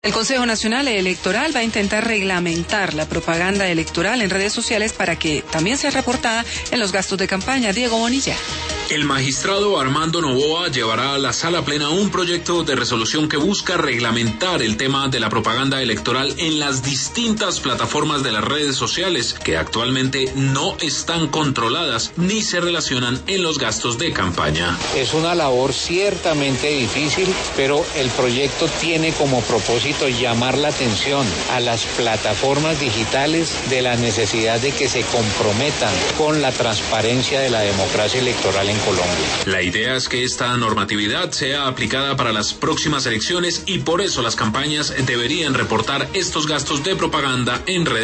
El Consejo Nacional Electoral va a intentar reglamentar la propaganda electoral en redes sociales para que también sea reportada en los gastos de campaña. Diego Bonilla. El magistrado Armando Noboa llevará a la sala plena un proyecto de resolución que busca reglamentar el tema de la propaganda electoral en las distintas plataformas de las redes sociales que actualmente no están controladas ni se relacionan en los gastos de campaña. Es una labor ciertamente difícil, pero el proyecto tiene como propósito llamar la atención a las plataformas digitales de la necesidad de que se comprometan con la transparencia de la democracia electoral en Colombia. La idea es que esta normatividad sea aplicada para las próximas elecciones y por eso las campañas deberían reportar estos gastos de propaganda en redes